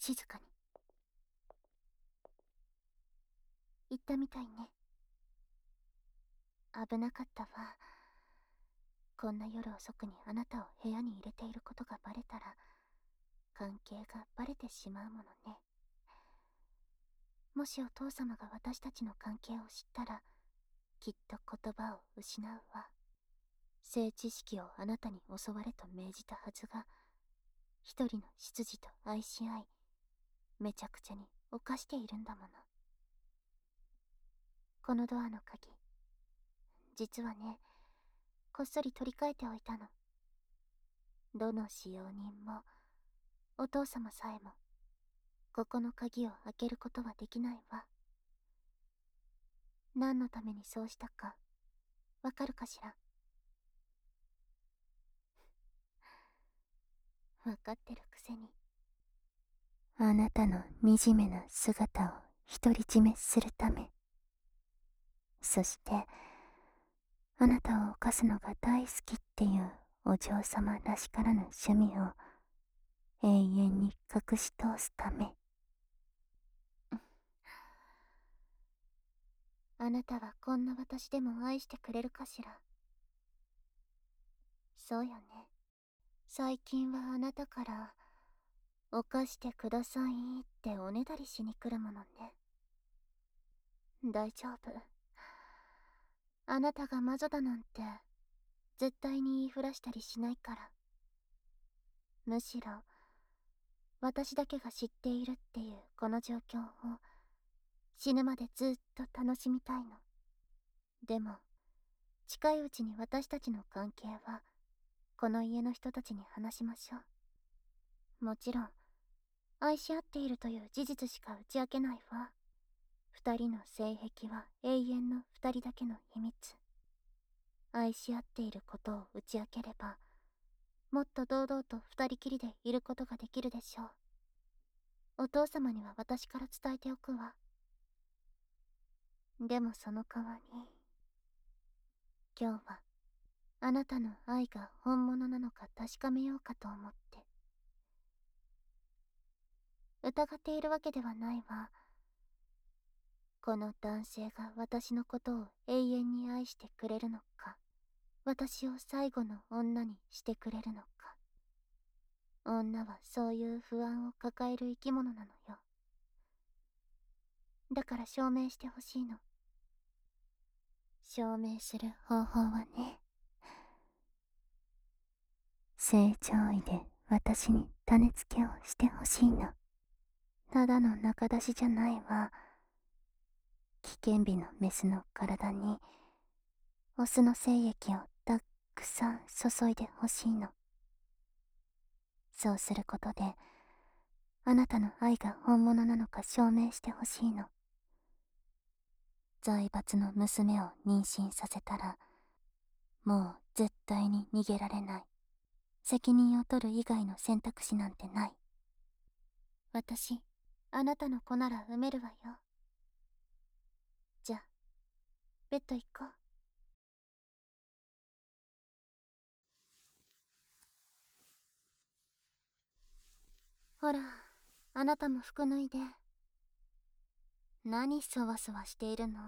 静かに。言ったみたいね。危なかったわ。こんな夜遅くにあなたを部屋に入れていることがバレたら、関係がバレてしまうものね。もしお父様が私たちの関係を知ったら、きっと言葉を失うわ。性知識をあなたに教われと命じたはずが、一人の執事と愛し合い、めちゃくちゃに犯しているんだもの。このドアの鍵、実はね、こっそり取り替えておいたの。どの使用人も、お父様さえも、ここの鍵を開けることはできないわ。何のためにそうしたか、わかるかしら。わかってるくせに。あなたの惨めな姿を独り占めするため。そして、あなたを犯すのが大好きっていうお嬢様らしからぬ趣味を永遠に隠し通すため。あなたはこんな私でも愛してくれるかしら。そうよね。最近はあなたから犯してくださいっておねだりしに来るものね。大丈夫。あなたが魔女だなんて絶対に言いふらしたりしないから。むしろ私だけが知っているっていうこの状況を死ぬまでずっと楽しみたいの。でも近いうちに私たちの関係はこの家の人たちに話しましょう。もちろん愛し合っているという事実しか打ち明けないわ。二人の性癖は永遠の二人だけの秘密。愛し合っていることを打ち明ければ、もっと堂々と二人きりでいることができるでしょう。お父様には私から伝えておくわ。でもその代わり、今日はあなたの愛が本物なのか確かめようかと思って。疑っているわけではないわ。この男性が私のことを永遠に愛してくれるのか、私を最後の女にしてくれるのか。女はそういう不安を抱える生き物なのよ。だから証明してほしいの。証明する方法はね、正常位で私に種付けをしてほしいの。ただの仲出しじゃないわ。危険日のメスの体にオスの精液をたくさん注いでほしいの。そうすることであなたの愛が本物なのか証明してほしいの。財閥の娘を妊娠させたらもう絶対に逃げられない。責任を取る以外の選択肢なんてない。私、あなたの子なら産めるわよ。じゃあ、ベッド行こう。ほら、あなたも服脱いで。何そわそわしているの？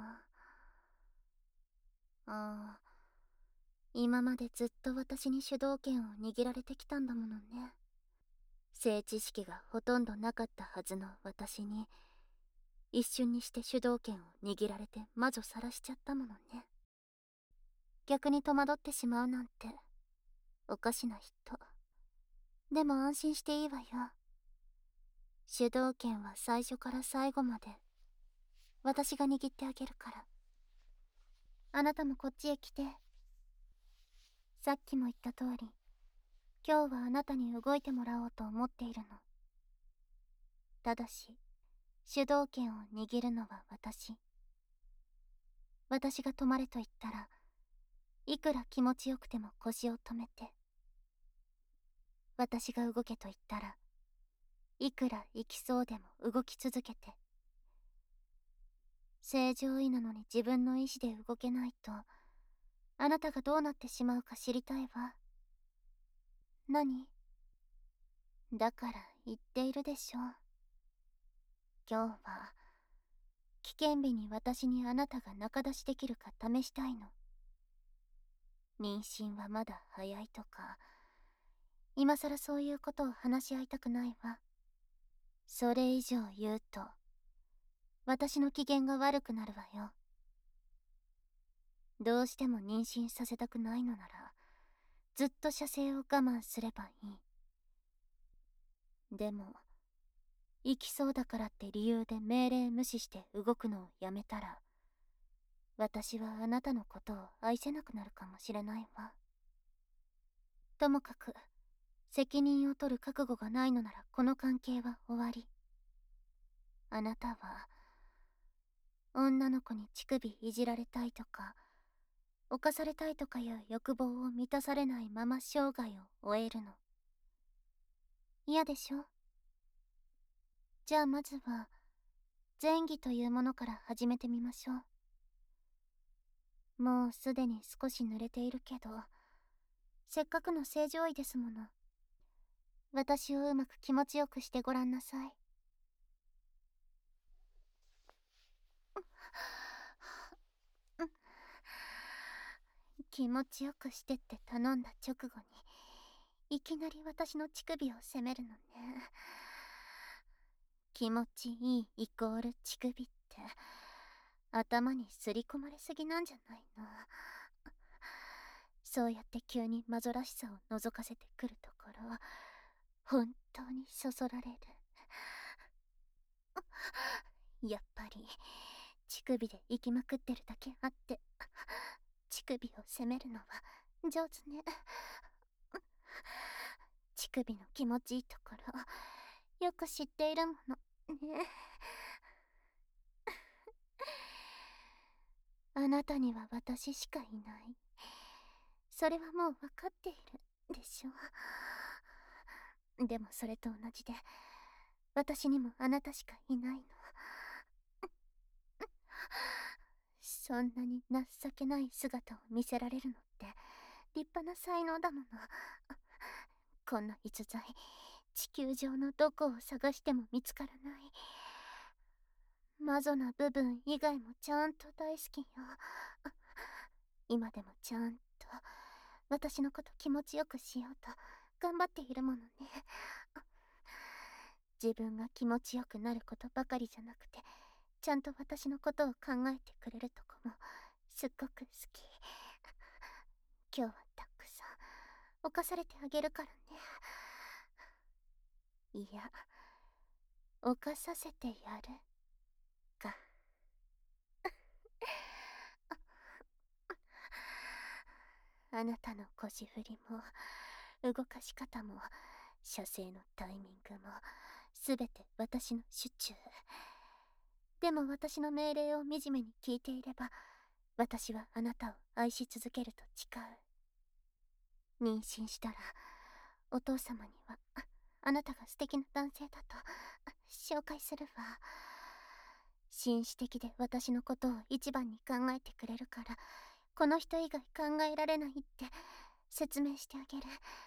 ああ、今までずっと私に主導権を握られてきたんだものね。性知識がほとんどなかったはずの私に、一瞬にして主導権を握られて魔女さらしちゃったものね。逆に戸惑ってしまうなんて、おかしな人。でも安心していいわよ。主導権は最初から最後まで、私が握ってあげるから。あなたもこっちへ来て。さっきも言った通り、今日はあなたに動いてもらおうと思っているの。ただし、主導権を握るのは私。私が止まれと言ったら、いくら気持ちよくても腰を止めて。私が動けと言ったら、いくら行きそうでも動き続けて。正常位なのに自分の意志で動けないと、あなたがどうなってしまうか知りたいわ。何？だから言っているでしょ。 今日は危険日に私にあなたが仲出しできるか試したいの。妊娠はまだ早いとか、今さらそういうことを話し合いたくないわ。それ以上言うと、私の機嫌が悪くなるわよ。どうしても妊娠させたくないのなら、ずっと射精を我慢すればいい。でも、行きそうだからって理由で命令無視して動くのをやめたら、私はあなたのことを愛せなくなるかもしれないわ。ともかく、責任を取る覚悟がないのならこの関係は終わり。あなたは、女の子に乳首いじられたいとか、犯されたいとかいう欲望を満たされないまま生涯を終えるの。嫌でしょ？じゃあまずは、前儀というものから始めてみましょう。もうすでに少し濡れているけど、せっかくの正常位ですもの。私をうまく気持ちよくしてごらんなさい。気持ちよくしてって頼んだ直後に、いきなり私の乳首を責めるのね。気持ちいいイコール乳首って、頭にすり込まれすぎなんじゃないの？そうやって急にマゾらしさを覗かせてくるところ、本当にそそられる。やっぱり、乳首で息きまくってるだけあって、乳首を責めるのは上手ね。乳首の気持ちいいところ、よく知っているもの、ね。あなたには私しかいない。それはもう分かっているでしょ。でもそれと同じで、私にもあなたしかいないの。そんなに情けない姿を見せられるのって立派な才能だもの。こんな逸材、地球上のどこを探しても見つからない。マゾな部分以外もちゃんと大好きよ。今でもちゃんと私のこと気持ちよくしようと頑張っているものね。自分が気持ちよくなることばかりじゃなくて、ちゃんと私のことを考えてくれるとこもすっごく好き。今日はたくさん犯されてあげるからね。いや、犯させてやるか。あなたの腰振りも動かし方も射精のタイミングもすべて私の手中。でも私の命令を惨めに聞いていれば、私はあなたを愛し続けると誓う。妊娠したらお父様にはあなたが素敵な男性だと紹介するわ。紳士的で私のことを一番に考えてくれるから、この人以外考えられないって説明してあげる。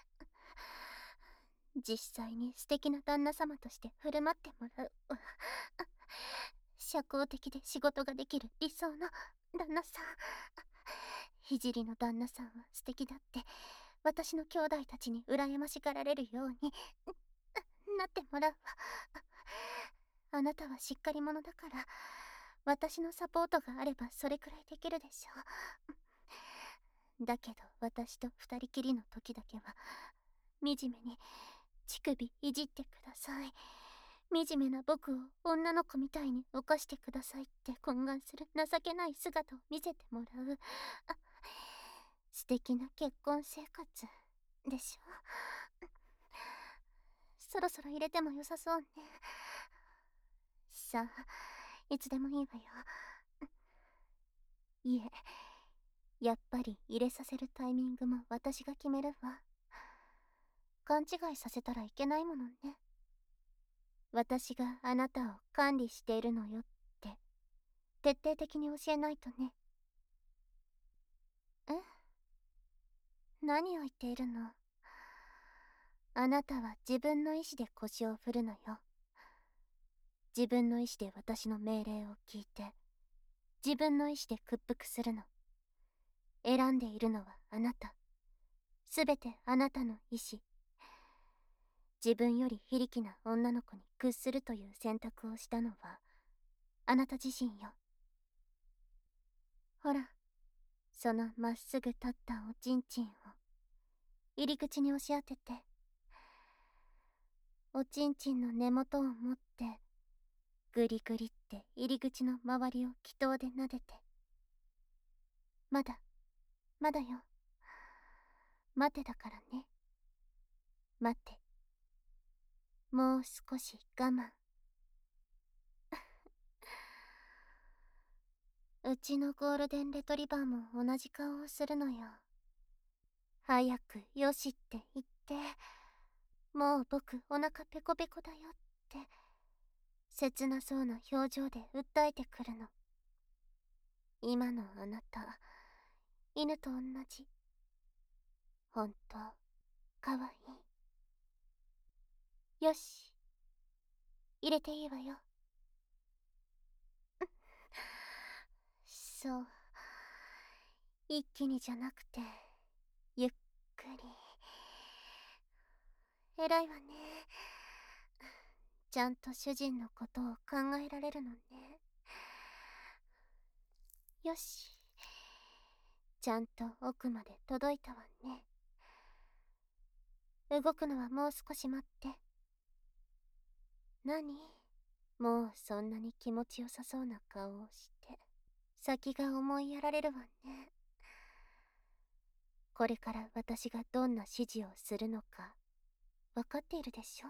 実際に素敵な旦那様として振る舞ってもらう。社交的で仕事ができる理想の旦那さん。聖の旦那さんは素敵だって私の兄弟たちに羨ましがられるようになってもらうわ。あなたはしっかり者だから、私のサポートがあればそれくらいできるでしょう。だけど私と二人きりの時だけは惨めに乳首いじってください。惨めな僕を女の子みたいに犯してくださいって懇願する情けない姿を見せてもらう。素敵な結婚生活でしょ。そろそろ入れても良さそうね。さあ、いつでもいいわよ。いえ、やっぱり入れさせるタイミングも私が決めるわ。勘違いさせたらいけないものね。私があなたを管理しているのよって徹底的に教えないとね。え？何を言っているの？あなたは自分の意志で腰を振るのよ。 自分の意志で私の命令を聞いて、自分の意志で屈服するの。選んでいるのはあなた。すべてあなたの意志。自分より非力な女の子に屈するという選択をしたのは、あなた自身よ。ほら、そのまっすぐ立ったおちんちんを、入り口に押し当てて、おちんちんの根元を持って、ぐりぐりって入り口の周りを気筒で撫でて。まだ、まだよ。待てだからね。待って。もう少し我慢。うちのゴールデンレトリバーも同じ顔をするのよ。早くよしって言って、もう僕お腹ペコペコだよって、切なそうな表情で訴えてくるの。今のあなた、犬と同じ。ほんと、かわいい。よし。入れていいわよ。そう。一気にじゃなくて、ゆっくり。偉いわね。ちゃんと主人のことを考えられるのね。よし。ちゃんと奥まで届いたわね。動くのはもう少し待って。何？もうそんなに気持ちよさそうな顔をして。先が思いやられるわね。これから私がどんな指示をするのか、わかっているでしょ？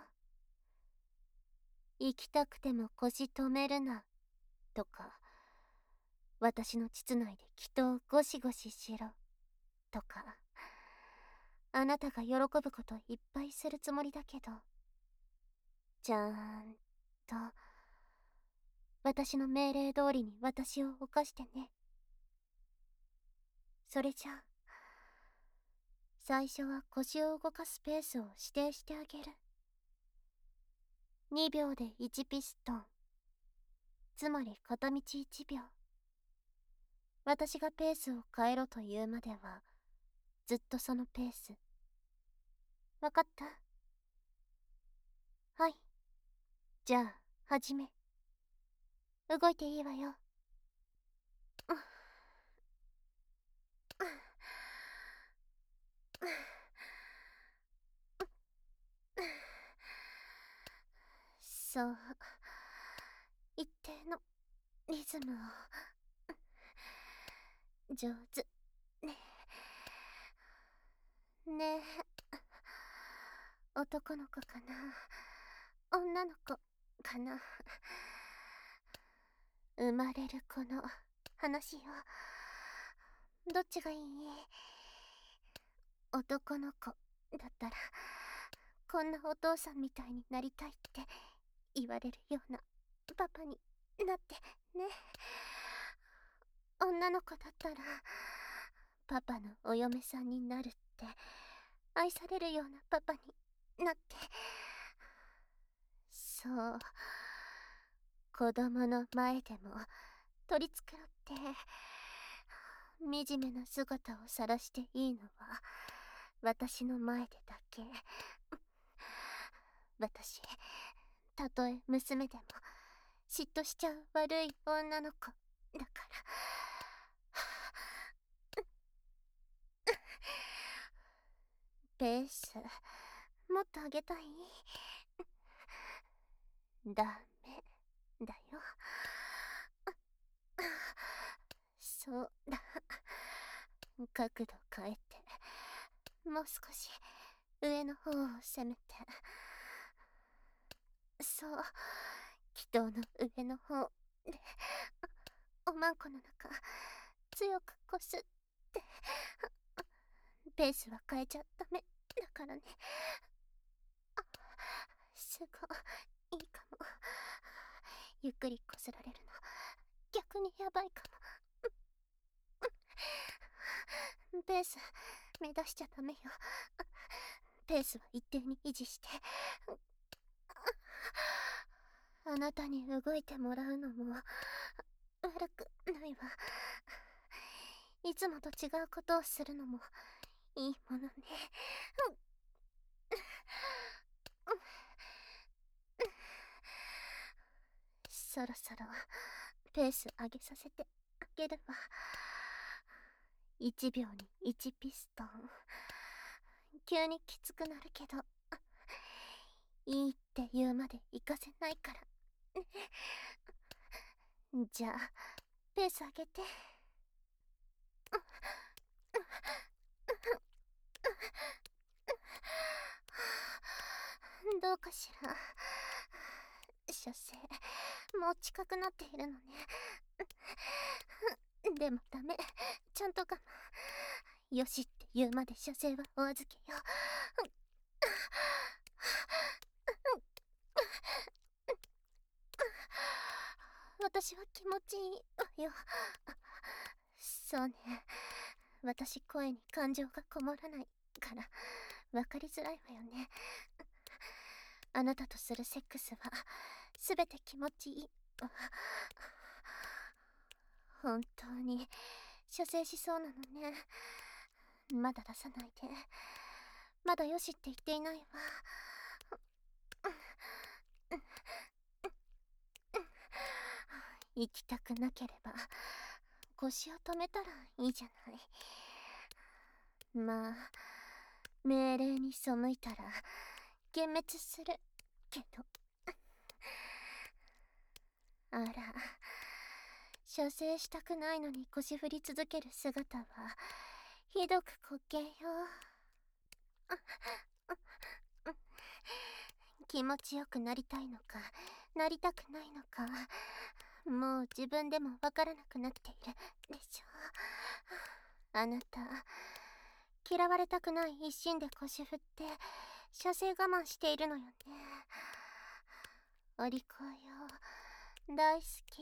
行きたくても腰止めるな、とか、私の膣内で気筒ゴシゴシしろ、とか、あなたが喜ぶこといっぱいするつもりだけど、ちゃんと、私の命令通りに私を犯してね。それじゃあ、最初は腰を動かすペースを指定してあげる。2秒で1ピストン。つまり片道1秒。私がペースを変えろと言うまでは、ずっとそのペース。わかった？はい。じゃあ、始め。動いていいわよ。そう。一定のリズムを。上手。ねえ。ねえ。男の子かな？女の子かな？生まれる子の話よ。どっちがいい？男の子だったら、こんなお父さんみたいになりたいって言われるようなパパになってね。女の子だったら、パパのお嫁さんになるって愛されるようなパパになって。そう、子供の前でも取り繕って惨めな姿を晒していいのは私の前でだけ。私、たとえ娘でも嫉妬しちゃう悪い女の子だから。ペースもっと上げたい？ダメだよ。そうだ。角度変えて、もう少し上の方を攻めて。そう、気筒の上の方で、おまんこの中強くこすって。ペースは変えちゃダメだからね。すごいいいかも。ゆっくりこすられるの逆にやばいかも。ペース目指しちゃダメよ。ペースは一定に維持して。 あなたに動いてもらうのも悪くないわ。いつもと違うことをするのもいいものね。そろそろペース上げさせてあげるわ。1秒に1ピストン。急にきつくなるけど、いいって言うまで行かせないから。じゃあ、ペース上げて。どうかしら。射精、もう近くなっているのね。でもダメ。ちゃんと我慢。よしって言うまで射精はお預けよ。私は気持ちいいわよ。そうね。私声に感情がこもらないから分かりづらいわよね。あなたとするセックスはすべて気持ちいいわ。本当に射精しそうなのね。まだ出さないで。まだよしって言っていないわ。行きたくなければ腰を止めたらいいじゃない。まあ命令に背いたら幻滅するけど。あら、射精したくないのに腰振り続ける姿はひどく滑稽よ。気持ちよくなりたいのかなりたくないのか、もう自分でもわからなくなっているでしょ。あなた嫌われたくない一心で腰振って射精我慢しているのよね。お利口よ、大好き。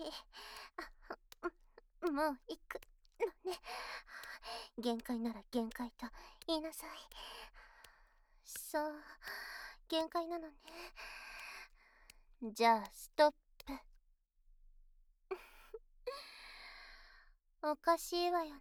もう行くのね。限界なら限界と言いなさい。そう、限界なのね。じゃあストップ。おかしいわよね。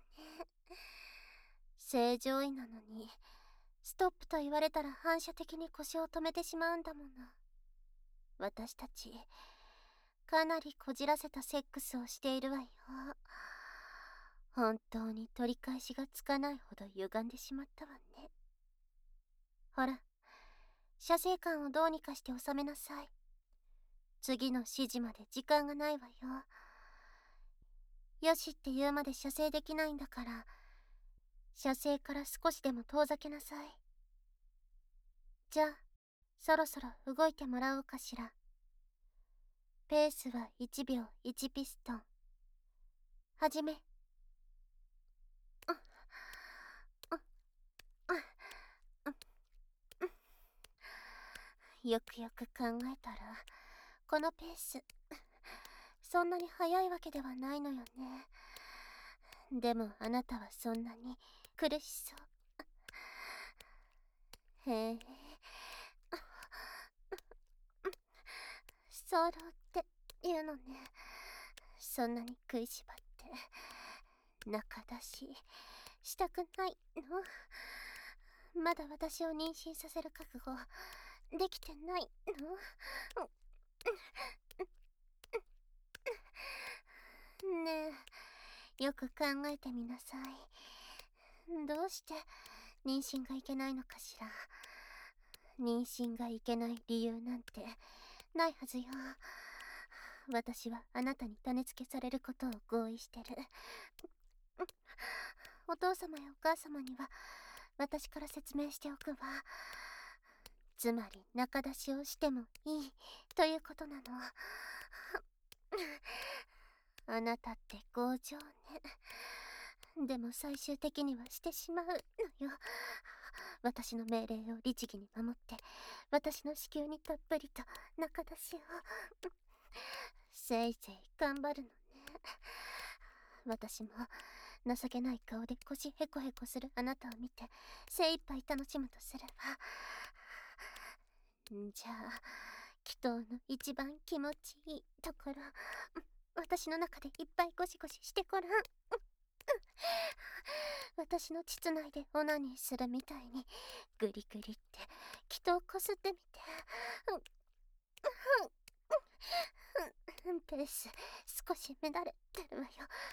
正常位なのにストップと言われたら反射的に腰を止めてしまうんだもの。私たちかなりこじらせたセックスをしているわよ。本当に取り返しがつかないほど歪んでしまったわね。ほら、射精感をどうにかして収めなさい。次の指示まで時間がないわよ。よしって言うまで射精できないんだから、射精から少しでも遠ざけなさい。じゃあ、そろそろ動いてもらおうかしら。ペースは1秒1ピストン。はじめ。よくよく考えたら、このペース、そんなに速いわけではないのよね。でもあなたはそんなに苦しそう。へえ。ソロっていうのね。そんなに食いしばって中出ししたくないの？まだ私を妊娠させる覚悟できてないの？ねえ、よく考えてみなさい。どうして妊娠がいけないのかしら。妊娠がいけない理由なんてないはずよ。私はあなたに種付けされることを合意してる。お父様やお母様には私から説明しておくわ。つまり中出しをしてもいいということなの。あなたって強情ね。でも最終的にはしてしまうのよ。私の命令を律儀に守って私の子宮にたっぷりと中出しを。せいぜい頑張るのね。私も情けない顔で腰ヘコヘコするあなたを見て精一杯楽しむとするわ。じゃあきっ道の一番気持ちいいところ、私の中でいっぱいゴシゴシしてごらん。私の膣内でオナニーするみたいにグリグリって気筒こすってみて。ペース少し乱れてるわよ。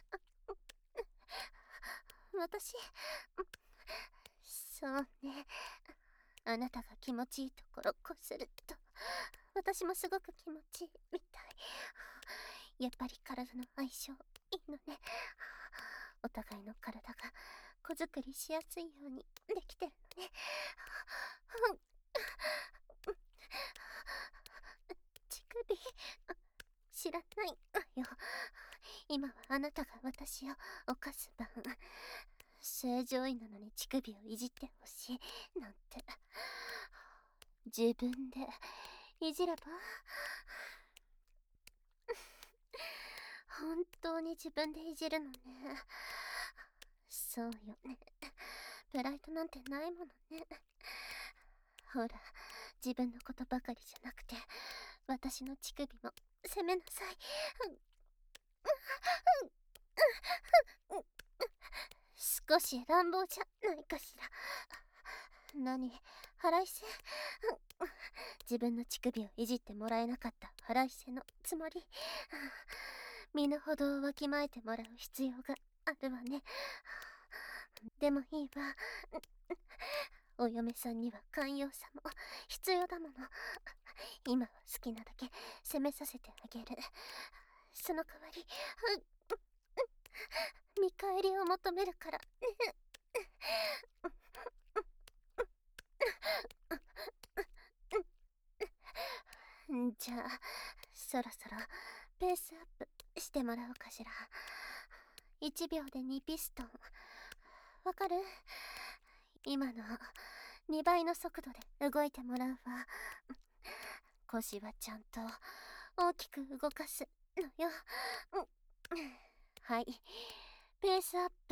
私、そうね、あなたが気持ちいいところこすると私もすごく気持ちいいみたい。やっぱり体の相性いいのね。お互いの体が子作りしやすいようにできてるのね。乳首知らないわよ。今はあなたが私を犯す番。正常位なのに乳首をいじってほしいなんて自分でいじれば。本当に自分でいじるのね。そうよね。プライドなんてないものね。ほら、自分のことばかりじゃなくて私の乳首も責めなさい。少し乱暴じゃないかしら。何、腹いせ？自分の乳首をいじってもらえなかった腹いせのつもり。身の程をわきまえてもらう必要があるわね。でもいいわ。お嫁さんには寛容さも必要だもの。今は好きなだけ責めさせてあげる。その代わり見返りを求めるからね。じゃあそろそろペースアップしてもらおうかしら。1秒で2ピストン。わかる？今の2倍の速度で動いてもらうわ。腰はちゃんと大きく動かすのよ。はい、ペースアップ。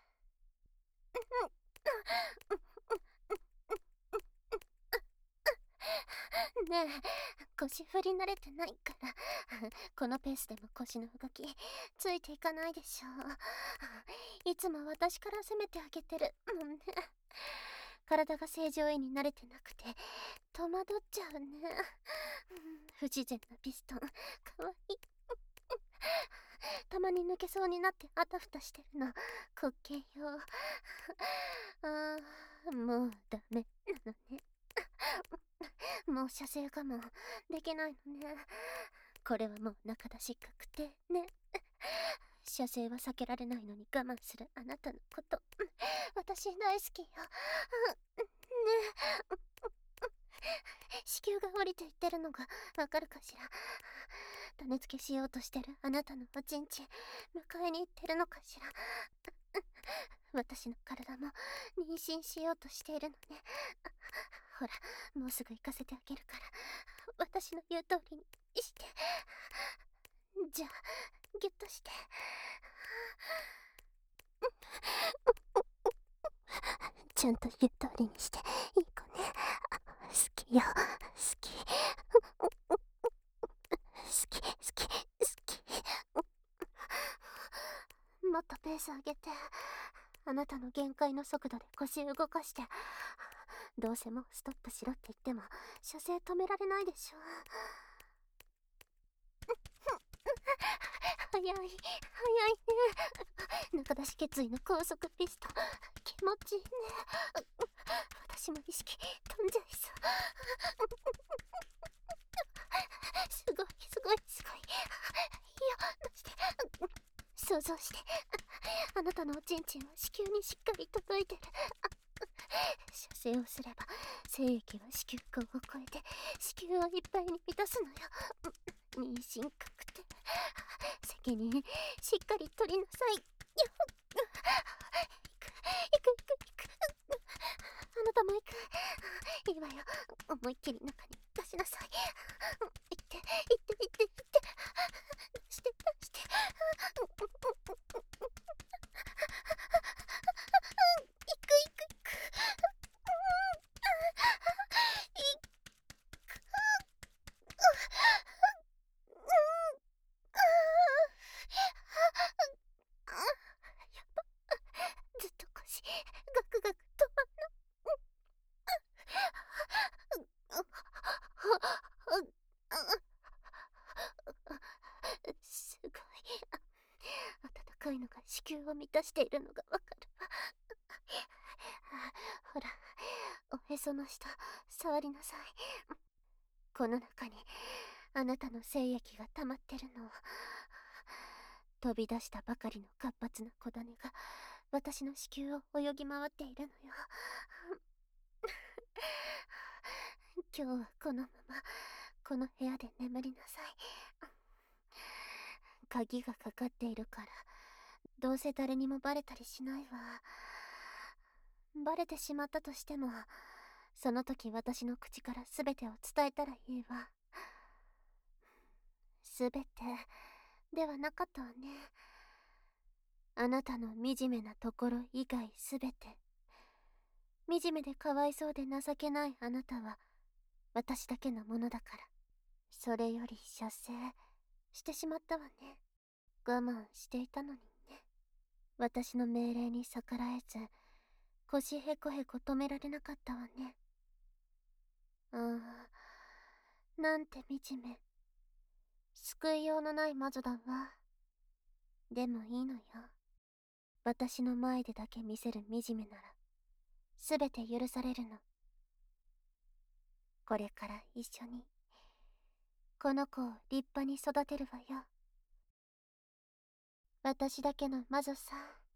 ねえ、腰振り慣れてないからこのペースでも腰の動きついていかないでしょ。いつも私から攻めてあげてるもんね。体が正常位に慣れてなくて戸惑っちゃうね。不自然なピストンかわいい。たまに抜けそうになってあたふたしてるの滑稽よ。もうダメなのね。もう射精我慢できないのね。これはもう中出し確定ね。射精は避けられないのに我慢するあなたのこと私大好きよ。ねえ、子宮が降りていってるのがわかるかしら。種付けしようとしてるあなたのおちんちん迎えに行ってるのかしら。私の体も妊娠しようとしているのね。ほら、もうすぐ行かせてあげるから私の言う通りにして。じゃあギュッとして。ちゃんと言う通りにしていい子ね。好きよ、好き。好き好き好き。もっとペース上げて。あなたの限界の速度で腰動かして。どうせもうストップしろって言っても射精止められないでしょ。早い早いね。中出し決意の高速ピストン気持ちいいね。私も意識飛んじゃいそう。すごいすごいすごい。いいよ、出して。想像して。あなたのおちんちんは子宮にしっかり届いてる。射精をすれば精液は子宮口を越えて子宮をいっぱいに満たすのよ。妊娠確定。責任しっかり取りなさいよ。行く行く行く行く。あなたも行く。いいわよ、思いっきり中に出しなさい。行って行って行って行って。出して出して。行く行く行く。 宮を満たしているのがわかる。ほら、おへその下、触りなさい。この中に、あなたの精液が溜まってるの。飛び出したばかりの活発な小種が、私の子宮を泳ぎ回っているのよ。今日はこのまま、この部屋で眠りなさい。鍵がかかっているから、どうせ誰にもバレたりしないわ。バレてしまったとしても、その時私の口から全てを伝えたらいいわ。全てではなかったわね。あなたの惨めなところ以外全て。惨めでかわいそうで情けないあなたは私だけのものだから。それより射精してしまったわね。我慢していたのにね。私の命令に逆らえず、腰へこへこ止められなかったわね。ああ、なんて惨め。救いようのない魔女だわ。でもいいのよ。私の前でだけ見せる惨めなら、すべて許されるの。これから一緒に、この子を立派に育てるわよ。私だけの魔女さ。